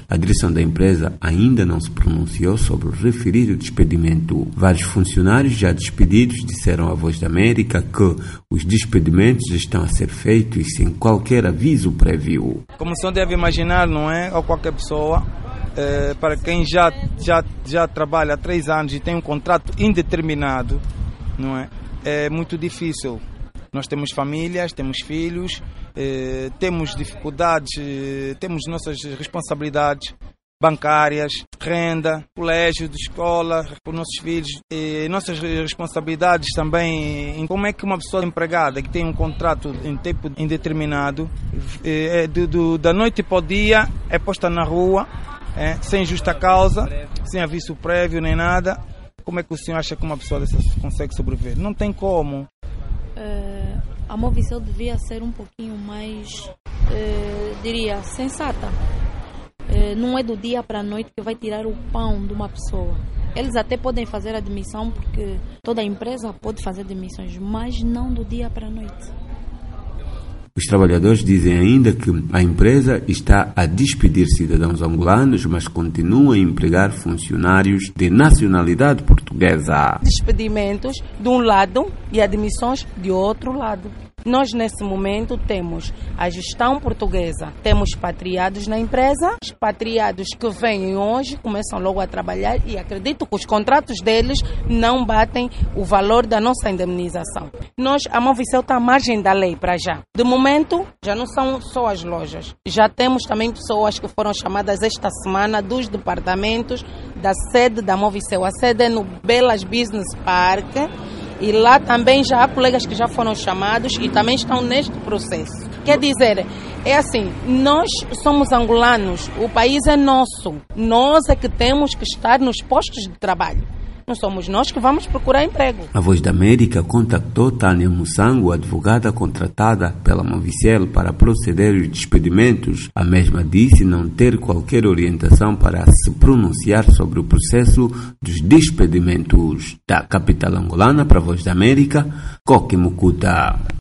A direção da empresa ainda não se pronunciou sobre o referido despedimento. Vários funcionários já despedidos disseram à Voz da América que os despedimentos estão a ser feitos sem qualquer aviso prévio. Como se deve imaginar, não é? Ou qualquer pessoa, para quem já trabalha há 3 anos e tem um contrato indeterminado, não é? É muito difícil. Nós temos famílias, temos filhos, temos dificuldades, temos nossas responsabilidades bancárias, renda, colégio, de escola, para os nossos filhos, nossas responsabilidades também. Como é que uma pessoa empregada que tem um contrato em tempo indeterminado, da noite para o dia, é posta na rua, sem justa causa, sem aviso prévio nem nada? Como é que o senhor acha que uma pessoa dessas consegue sobreviver? Não tem como. A Movicel devia ser um pouquinho mais, diria, sensata. Não é do dia para a noite que vai tirar o pão de uma pessoa. Eles até podem fazer a demissão, porque toda empresa pode fazer demissões, mas não do dia para a noite. Os trabalhadores dizem ainda que a empresa está a despedir cidadãos angolanos, mas continua a empregar funcionários de nacionalidade portuguesa. Despedimentos de um lado e admissões de outro lado. Nós, nesse momento, temos a gestão portuguesa, temos expatriados na empresa, expatriados que vêm hoje, começam logo a trabalhar e acredito que os contratos deles não batem o valor da nossa indemnização. A Movicel está à margem da lei para já. De momento, já não são só as lojas. Já temos também pessoas que foram chamadas esta semana dos departamentos da sede da Movicel. A sede é no Belas Business Park. E lá também já há colegas que já foram chamados e também estão neste processo. Quer dizer, é assim, nós somos angolanos, o país é nosso. Nós é que temos que estar nos postos de trabalho. Não somos nós que vamos procurar emprego. A Voz da América contactou Tânia Mussango, advogada contratada pela Movicel para proceder aos despedimentos. A mesma disse não ter qualquer orientação para se pronunciar sobre o processo dos despedimentos. Da capital angolana para a Voz da América, Coque Mucuta.